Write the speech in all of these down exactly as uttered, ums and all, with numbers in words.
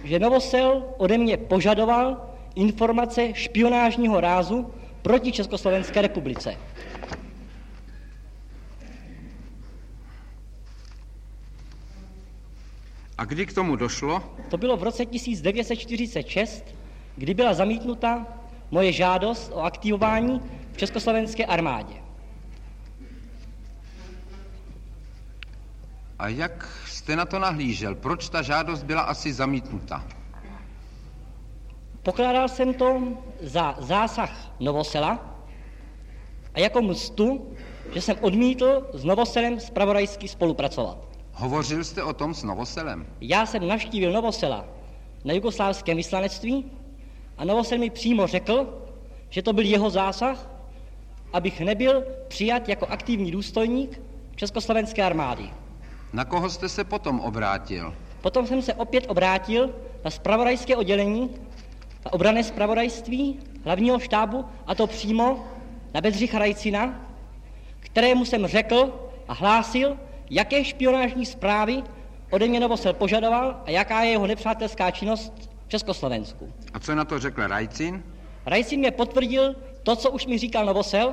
že Novosel ode mě požadoval informace špionážního rázu proti Československé republice. A kdy k tomu došlo? To bylo v roce tisíc devět set čtyřicet šest, kdy byla zamítnuta moje žádost o aktivování v Československé armádě. A jak jste na to nahlížel? Proč ta žádost byla asi zamítnuta? Pokládal jsem to za zásah Novosela a jako mstu, že jsem odmítl s Novoselem zpravodajsky spolupracovat. Hovořil jste o tom s Novoselem? Já jsem navštívil Novosela na jugoslávském vyslanectví a Novosel mi přímo řekl, že to byl jeho zásah, abych nebyl přijat jako aktivní důstojník Československé armády. Na koho jste se potom obrátil? Potom jsem se opět obrátil na zpravodajské oddělení, na obranné zpravodajství hlavního štábu, a to přímo na Bedřicha Rajcina, kterému jsem řekl a hlásil, jaké špionážní zprávy ode mě Novosel požadoval a jaká je jeho nepřátelská činnost v Československu. A co na to řekl Rajcin? Rajcin mě potvrdil to, co už mi říkal Novosel,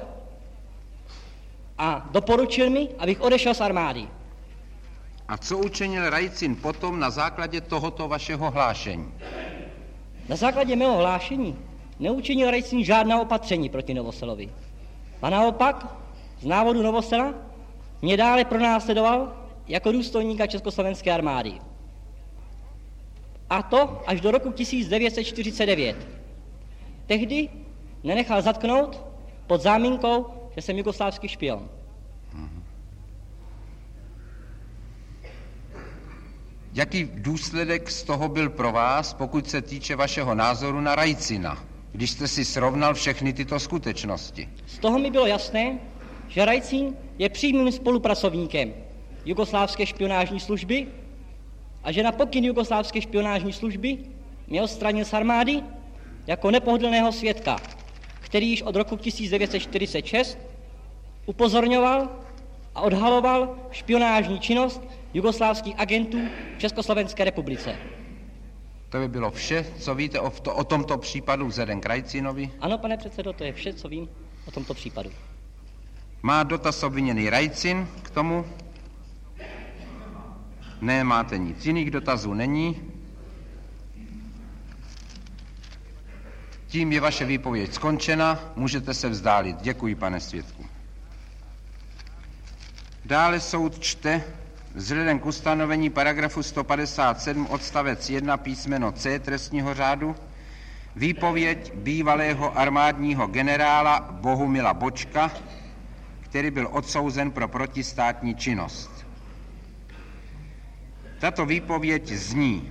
a doporučil mi, abych odešel z armády. A co učinil Rajcin potom na základě tohoto vašeho hlášení? Na základě mého hlášení neučinil Rajcin žádná opatření proti Novoselovi. A naopak, z návodu Novosela, mě dále pronásledoval jako důstojníka Československé armády. A to až do roku tisíc devět set čtyřicet devět. Tehdy nenechal zatknout pod záminkou, že jsem jugoslávský špion. Jaký důsledek z toho byl pro vás, pokud se týče vašeho názoru na Rajcina, když jste si srovnal všechny tyto skutečnosti? Z toho mi bylo jasné, že Rajcin je přímým spolupracovníkem jugoslávské špionážní služby a že na pokyn jugoslávské špionážní služby mě odstranil z armády jako nepohodlného svědka, který již od roku tisíc devět set čtyřicet šest upozorňoval a odhaloval špionážní činnost jugoslávských agentů v Československé republice. To by bylo vše, co víte o, to, o tomto případu vzhledem k Rajcinovi? Ano, pane předsedo, to je vše, co vím o tomto případu. Má dotaz obviněný Rajcin k tomu? Ne, máte nic. Jiných dotazů není. Tím je vaše výpověď skončena, můžete se vzdálit. Děkuji, pane svědku. Dále soud čte vzhledem k ustanovení paragrafu sto padesát sedm odstavec jedna písmeno C trestního řádu výpověď bývalého armádního generála Bohumila Bočka, který byl odsouzen pro protistátní činnost. Tato výpověď zní: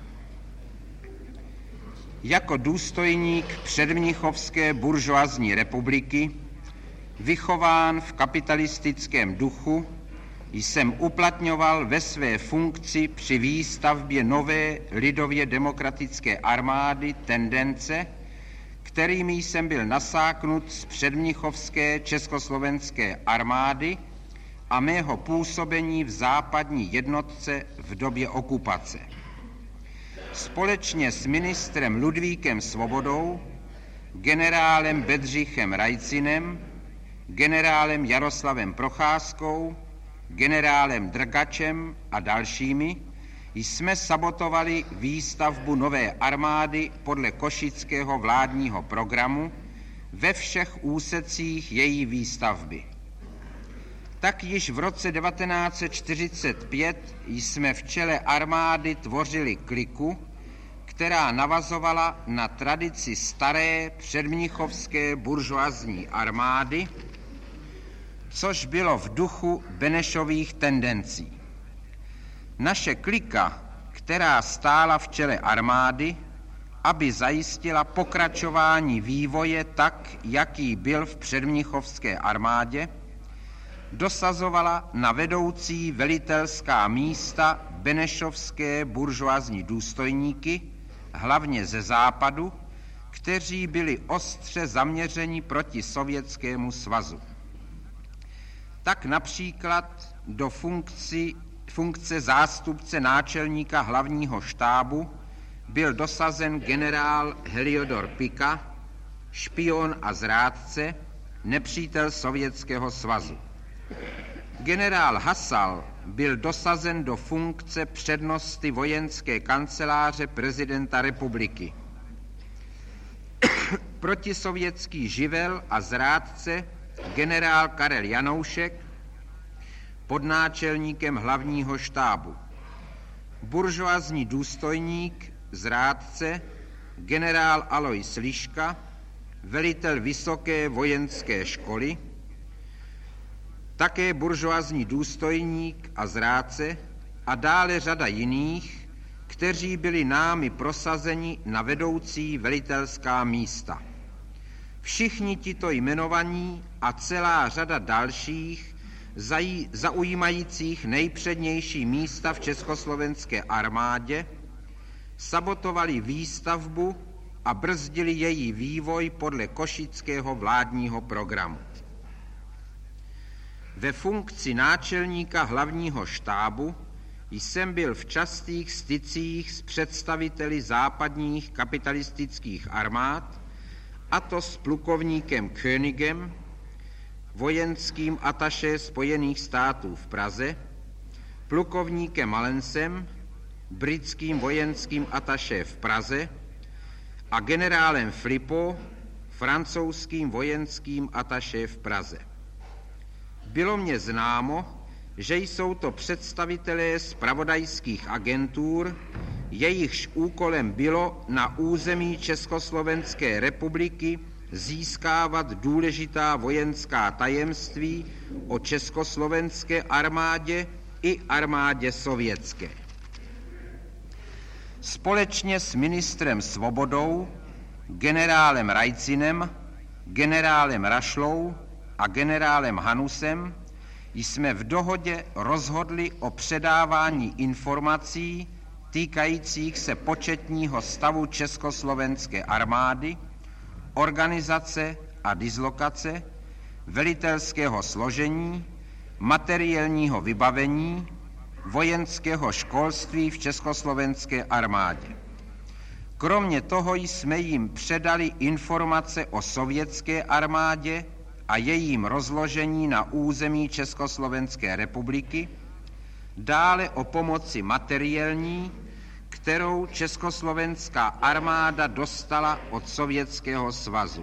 jako důstojník předmnichovské buržoazní republiky, vychován v kapitalistickém duchu, jsem uplatňoval ve své funkci při výstavbě nové lidově demokratické armády tendence, kterými jsem byl nasáknut z předmnichovské československé armády a mého působení v západní jednotce v době okupace. Společně s ministrem Ludvíkem Svobodou, generálem Bedřichem Rajcinem, generálem Jaroslavem Procházkou, generálem Drgačem a dalšími jsme sabotovali výstavbu nové armády podle košického vládního programu ve všech úsecích její výstavby. Tak již v roce devatenáct set čtyřicet pět jsme v čele armády tvořili kliku, která navazovala na tradici staré předmnichovské buržoazní armády, což bylo v duchu Benešových tendencí. Naše klika, která stála v čele armády, aby zajistila pokračování vývoje tak, jaký byl v předmnichovské armádě, dosazovala na vedoucí velitelská místa benešovské buržoazní důstojníky, hlavně ze západu, kteří byli ostře zaměřeni proti Sovětskému svazu. Tak například do funkci, funkce zástupce náčelníka hlavního štábu byl dosazen generál Heliodor Pika, špion a zrádce, nepřítel Sovětského svazu. Generál Hasal byl dosazen do funkce přednosty vojenské kanceláře prezidenta republiky. Protisovětský živel a zrádce generál Karel Janoušek pod náčelníkem hlavního štábu. Buržoazní důstojník, zrádce generál Alois Liška, velitel vysoké vojenské školy, také buržoazní důstojník a zrádce a dále řada jiných, kteří byli námi prosazeni na vedoucí velitelská místa. Všichni tito jmenovaní a celá řada dalších zaujímajících nejpřednější místa v československé armádě sabotovali výstavbu a brzdili její vývoj podle košického vládního programu. Ve funkci náčelníka hlavního štábu jsem byl v častých stycích s představiteli západních kapitalistických armád, a to s plukovníkem Königem, vojenským ataše Spojených států v Praze, plukovníkem Allensem, britským vojenským ataše v Praze a generálem Flippo, francouzským vojenským ataše v Praze. Bylo mně známo, že jsou to představitelé zpravodajských agentur, jejichž úkolem bylo na území Československé republiky získávat důležitá vojenská tajemství o československé armádě i armádě sovětské. Společně s ministrem Svobodou, generálem Rajcinem, generálem Rašlou a generálem Hanusem jsme v dohodě rozhodli o předávání informací týkajících se početního stavu československé armády, organizace a dislokace, velitelského složení, materiálního vybavení, vojenského školství v československé armádě. Kromě toho jsme jim předali informace o sovětské armádě a jejím rozložení na území Československé republiky, dále o pomoci materiální, kterou československá armáda dostala od Sovětského svazu.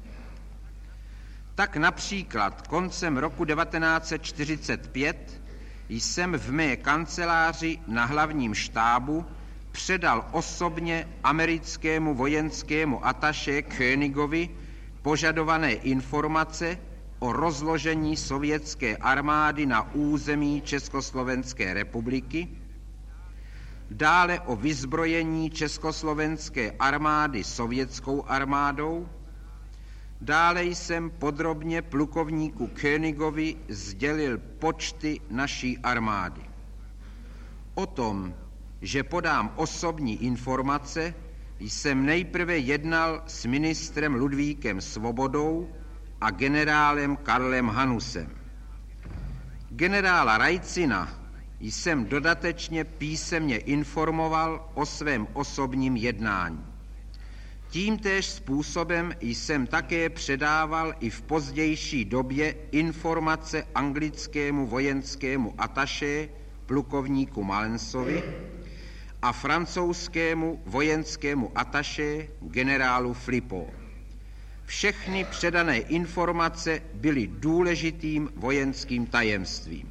Tak například koncem roku devatenáct set čtyřicet pět jsem v mé kanceláři na hlavním štábu předal osobně americkému vojenskému ataše Königovi požadované informace o rozložení sovětské armády na území Československé republiky, dále o vyzbrojení československé armády sovětskou armádou, dále jsem podrobně plukovníku Königovi sdělil počty naší armády. O tom, že podám osobní informace, jsem nejprve jednal s ministrem Ludvíkem Svobodou a generálem Karlem Hanusem. Generála Rajcina jsem dodatečně písemně informoval o svém osobním jednání. Tímtéž způsobem jsem také předával i v pozdější době informace anglickému vojenskému ataše plukovníku Malensovi a francouzskému vojenskému ataše generálu Flippo. Všechny předané informace byly důležitým vojenským tajemstvím.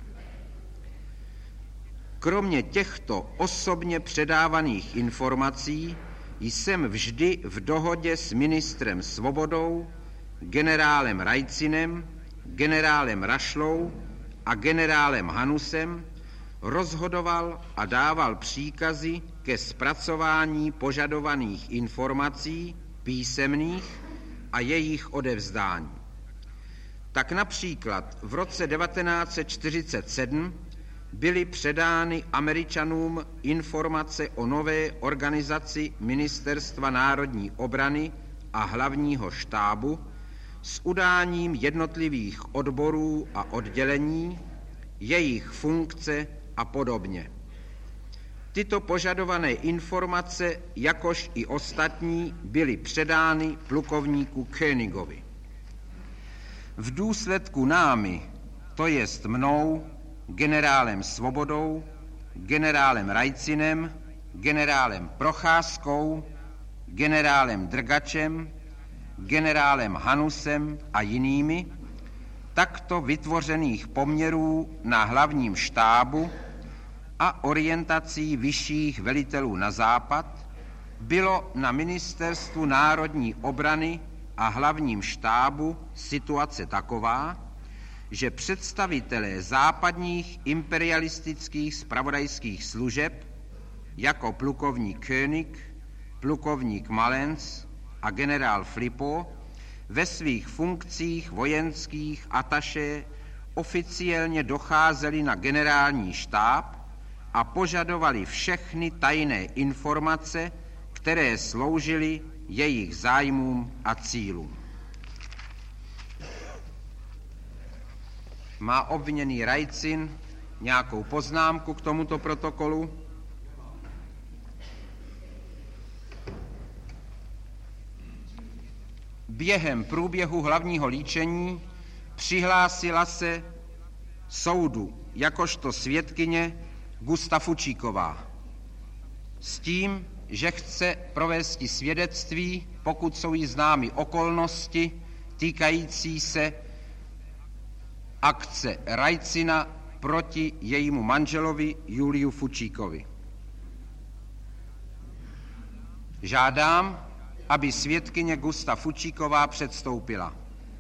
Kromě těchto osobně předávaných informací jsem vždy v dohodě s ministrem Svobodou, generálem Rajcinem, generálem Rašlou a generálem Hanusem rozhodoval a dával příkazy ke zpracování požadovaných informací písemných a jejich odevzdání. Tak například v roce devatenáct set čtyřicet sedm byly předány Američanům informace o nové organizaci Ministerstva národní obrany a hlavního štábu s udáním jednotlivých odborů a oddělení, jejich funkce a podobně. Tyto požadované informace, jakož i ostatní, byly předány plukovníku Königovi. V důsledku námi, to jest mnou, generálem Svobodou, generálem Rajcinem, generálem Procházkou, generálem Drgačem, generálem Hanusem a jinými, takto vytvořených poměrů na hlavním štábu a orientací vyšších velitelů na západ bylo na Ministerstvu národní obrany a hlavním štábu situace taková, že představitelé západních imperialistických zpravodajských služeb jako plukovník König, plukovník Malenz a generál Flipo ve svých funkcích vojenských ataše oficiálně docházeli na generální štáb a požadovali všechny tajné informace, které sloužily jejich zájmům a cílům. Má obviněný Rajcin nějakou poznámku k tomuto protokolu? Během průběhu hlavního líčení přihlásila se soudu jakožto svědkyně Gusta Fučíková s tím, že chce provést svědectví, pokud jsou jí známy okolnosti týkající se akce Rajcina proti jejímu manželovi Juliu Fučíkovi. Žádám, aby svědkyně Gusta Fučíková předstoupila.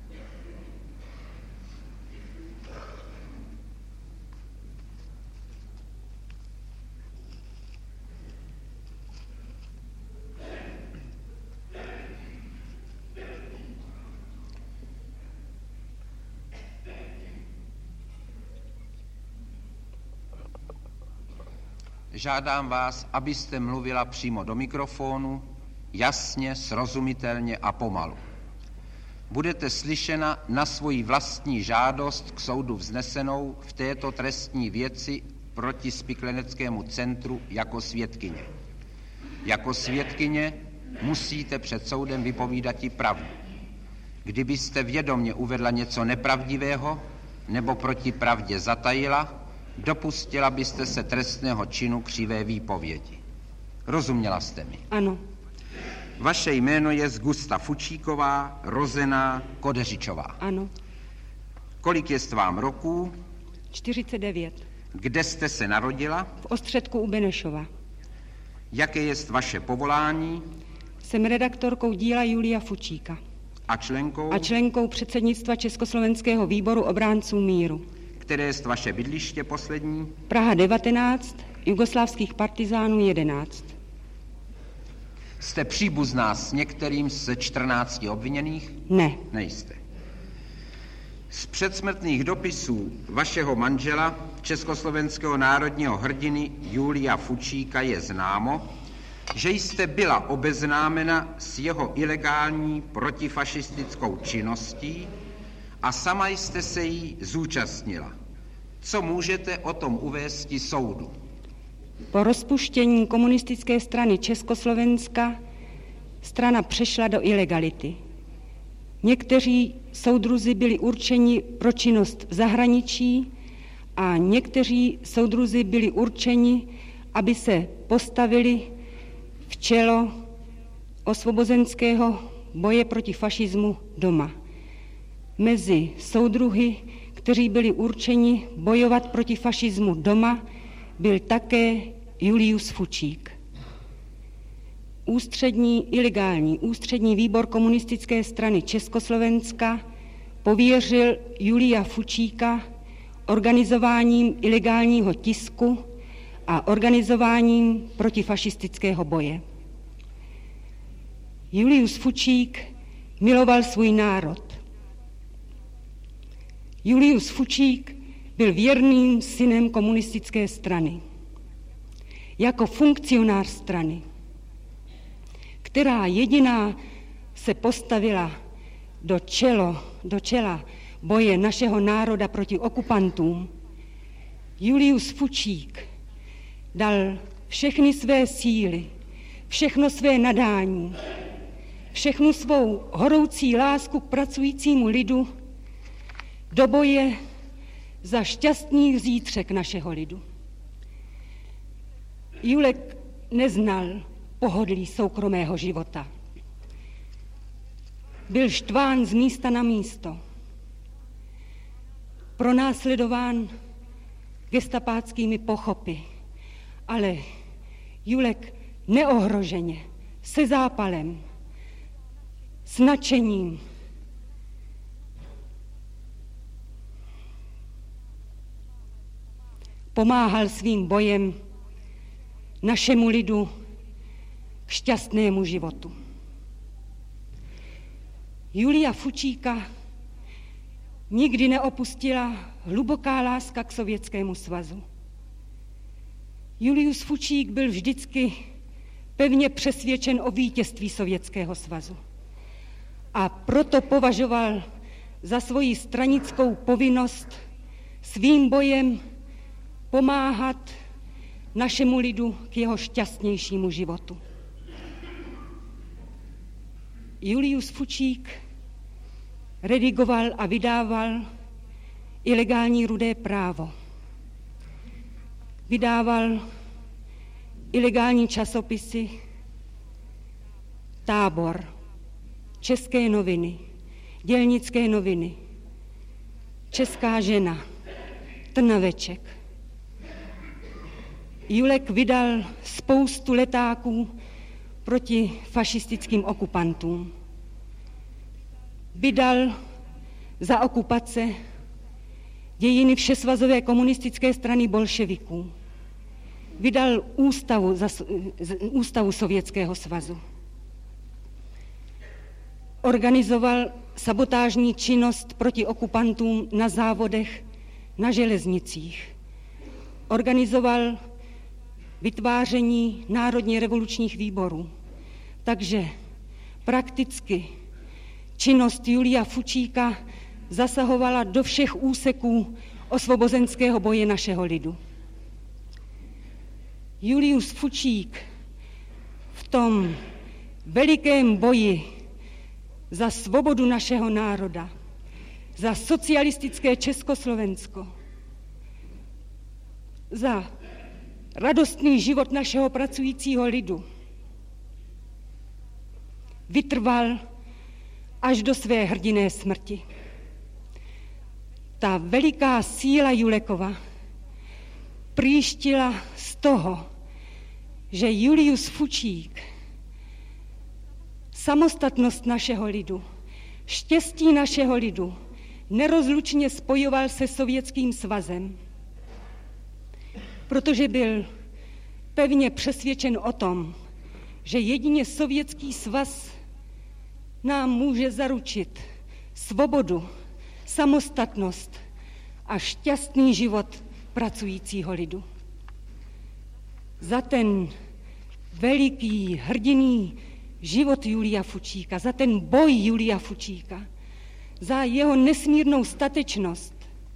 Žádám vás, abyste mluvila přímo do mikrofonu, jasně, srozumitelně a pomalu. Budete slyšena na svoji vlastní žádost k soudu vznesenou v této trestní věci proti Spikleneckému centru jako svědkyně. Jako svědkyně musíte před soudem vypovídat i pravdu. Kdybyste vědomě uvedla něco nepravdivého nebo proti pravdě zatajila, dopustila byste se trestného činu křivé výpovědi. Rozuměla jste mi? Ano. Vaše jméno je Gusta Fučíková, rozená Kodeřičová. Ano. Kolik je vám roků? čtyřicet devět. Kde jste se narodila? V Ostředku u Benešova. Jaké je vaše povolání? Jsem redaktorkou díla Julia Fučíka. A členkou? A členkou předsednictva Československého výboru obránců míru. Které je vaše bydliště poslední? Praha devatenáct, jugoslávských partizánů jedenáct. Jste příbuzná s některým ze čtrnácti obviněných? Ne. Nejste. Z předsmrtných dopisů vašeho manžela, československého národního hrdiny Julia Fučíka, je známo, že jste byla obeznámena s jeho ilegální protifašistickou činností a sama jste se jí zúčastnila. Co můžete o tom uvést soudu? Po rozpuštění komunistické strany Československa strana přešla do ilegality. Někteří soudruzi byli určeni pro činnost v zahraničí a někteří soudruzi byli určeni, aby se postavili v čelo osvobozenského boje proti fašismu doma. Mezi soudruhy, kteří byli určeni bojovat proti fašismu doma, byl také Julius Fučík. Ústřední, ilegální ústřední výbor komunistické strany Československa pověřil Julia Fučíka organizováním ilegálního tisku a organizováním protifašistického boje. Julius Fučík miloval svůj národ. Julius Fučík byl věrným synem komunistické strany. Jako funkcionář strany, která jediná se postavila do, čelo, do čela boje našeho národa proti okupantům, Julius Fučík dal všechny své síly, všechno své nadání, všechnu svou horoucí lásku k pracujícímu lidu do boje za šťastný zítřek našeho lidu. Julek neznal pohodlí soukromého života. Byl štván z místa na místo, pronásledován gestapáckými pochopy, ale Julek neohroženě, se zápalem, s nadšením pomáhal svým bojem našemu lidu k šťastnému životu. Julia Fučíka nikdy neopustila hluboká láska k Sovětskému svazu. Julius Fučík byl vždycky pevně přesvědčen o vítězství Sovětského svazu a proto považoval za svoji stranickou povinnost svým bojem pomáhat našemu lidu k jeho šťastnějšímu životu. Julius Fučík redigoval a vydával ilegální Rudé právo. Vydával ilegální časopisy Tábor, České noviny, Dělnické noviny, Česká žena, Trnaveček. Julek vydal spoustu letáků proti fašistickým okupantům. Vydal za okupace dějiny Všesvazové komunistické strany bolševiků. Vydal ústavu, za, ústavu Sovětského svazu. Organizoval sabotážní činnost proti okupantům na závodech, na železnicích. Organizoval vytváření národně revolučních výborů. Takže prakticky činnost Julia Fučíka zasahovala do všech úseků osvobozenského boje našeho lidu. Julius Fučík v tom velikém boji za svobodu našeho národa, za socialistické Československo, za radostný život našeho pracujícího lidu vytrval až do své hrdinné smrti. Ta veliká síla Julekova příštila z toho, že Julius Fučík samostatnost našeho lidu, štěstí našeho lidu nerozlučně spojoval se Sovětským svazem, protože byl pevně přesvědčen o tom, že jedině Sovětský svaz nám může zaručit svobodu, samostatnost a šťastný život pracujícího lidu. Za ten veliký hrdinný život Julia Fučíka, za ten boj Julia Fučíka, za jeho nesmírnou statečnost,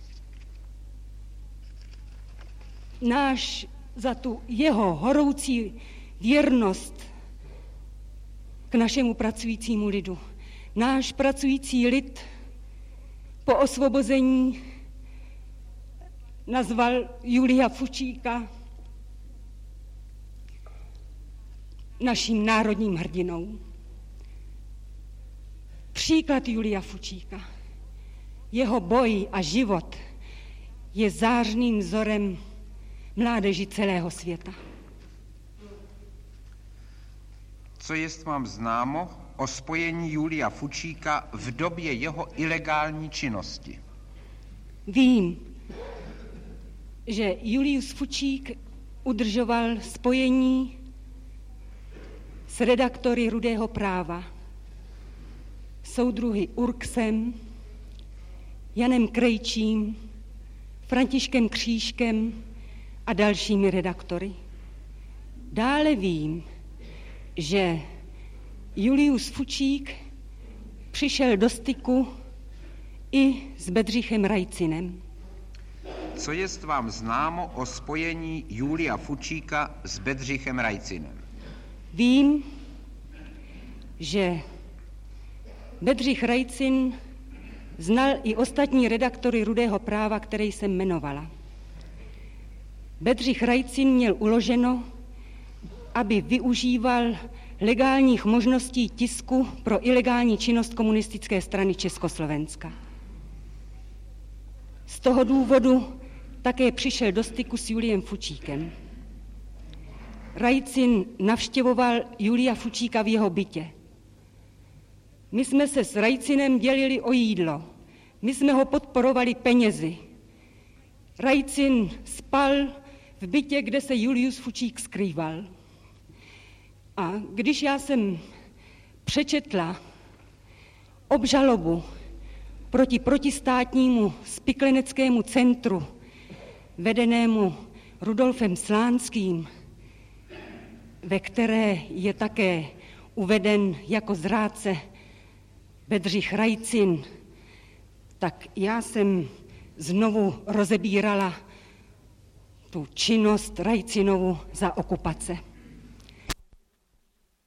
náš, za tu jeho horoucí věrnost k našemu pracujícímu lidu. Náš pracující lid po osvobození nazval Julia Fučíka naším národním hrdinou. Příklad Julia Fučíka, jeho boj a život je zářným vzorem mládeži celého světa. Co jest vám známo o spojení Julia Fučíka v době jeho ilegální činnosti? Vím, že Julius Fučík udržoval spojení s redaktory Rudého práva, soudruhy Urksem, Janem Krejčím, Františkem Křížkem a dalšími redaktory. Dále vím, že Julius Fučík přišel do styku i s Bedřichem Rajcinem. Co jest vám známo o spojení Julia Fučíka s Bedřichem Rajcinem? Vím, že Bedřich Rajcin znal i ostatní redaktory Rudého práva, které jsem jmenovala. Bedřich Rajcin měl uloženo, aby využíval legálních možností tisku pro ilegální činnost komunistické strany Československa. Z toho důvodu také přišel do styku s Juliem Fučíkem. Rajcin navštěvoval Julia Fučíka v jeho bytě. My jsme se s Rajcinem dělili o jídlo. My jsme ho podporovali penězi. Rajcin spal v bytě, kde se Julius Fučík skrýval. A když já jsem přečetla obžalobu proti protistátnímu spikleneckému centru vedenému Rudolfem Slánským, ve které je také uveden jako zrádce Bedřich Rajcin, tak já jsem znovu rozebírala tu činnost Rajcinovu za okupace.